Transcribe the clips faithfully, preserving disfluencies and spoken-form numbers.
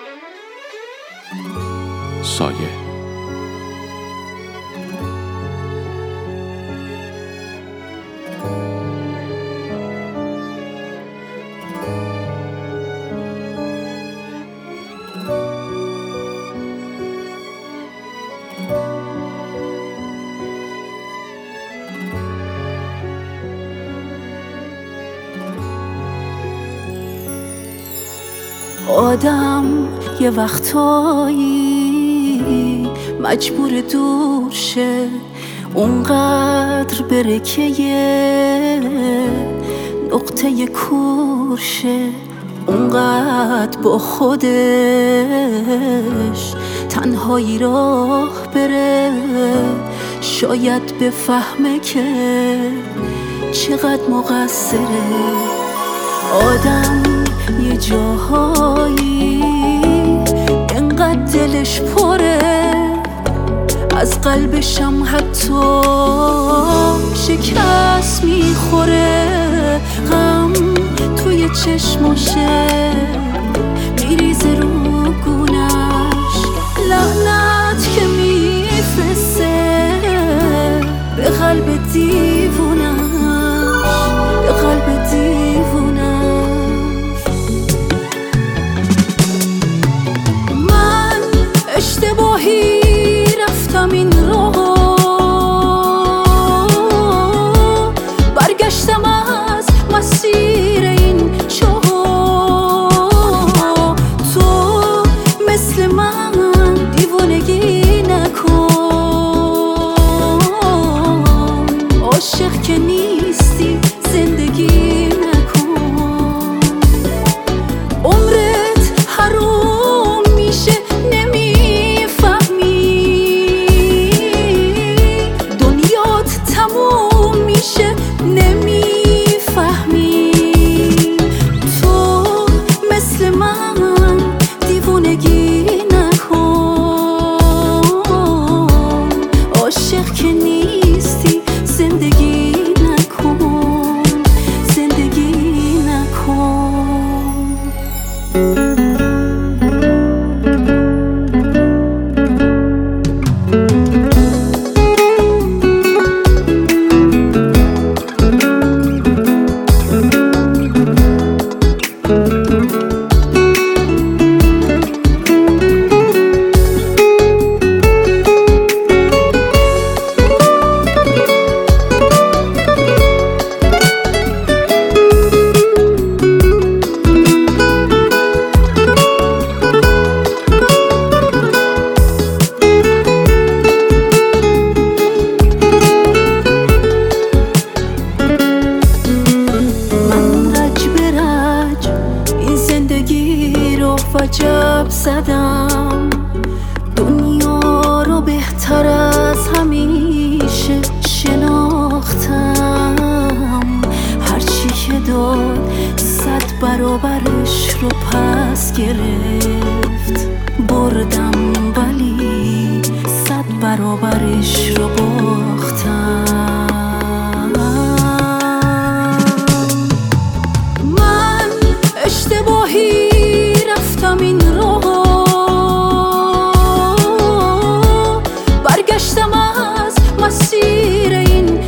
سایه. آدم یه وقتایی مجبور دور شه، اونقدر بره که یه نقطه کور شه، اونقدر با خودش تنهایی راه بره، شاید بفهمه که چقدر مقصره. آدم یه جاهایی انقدر دلش پره، از قلبشم حتی شکست میخوره. غم توی چشماشه میریزه رو گونش، لعنت که میفرسته به قلب دیوونش، به قلب دیوونش. اشتباهی رفتم این راه، برگشتم از مسیر این چاه. تو مثل من دیوانگی نکن، عاشق که نیستی زندگی نکن. عمرت حروم میشه نمیفهمی. تو مثل من دیوانگی نکن، عاشق که نیستی زندگی نکن، زندگی نکن. وجب زدم دنیا رو بهتر از همیشه شناختم، هرچی که داد صد برابرش رو پس گرفت، بردم ولی صد برابرش رو باختم. من اشتباهی رفتم این راه، برگشتم از مسیر این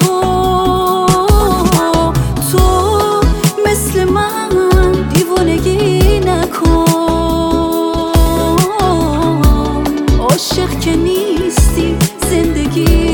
چاه. تو مثل من دیوانگی نکن، عاشق که نیستی زندگی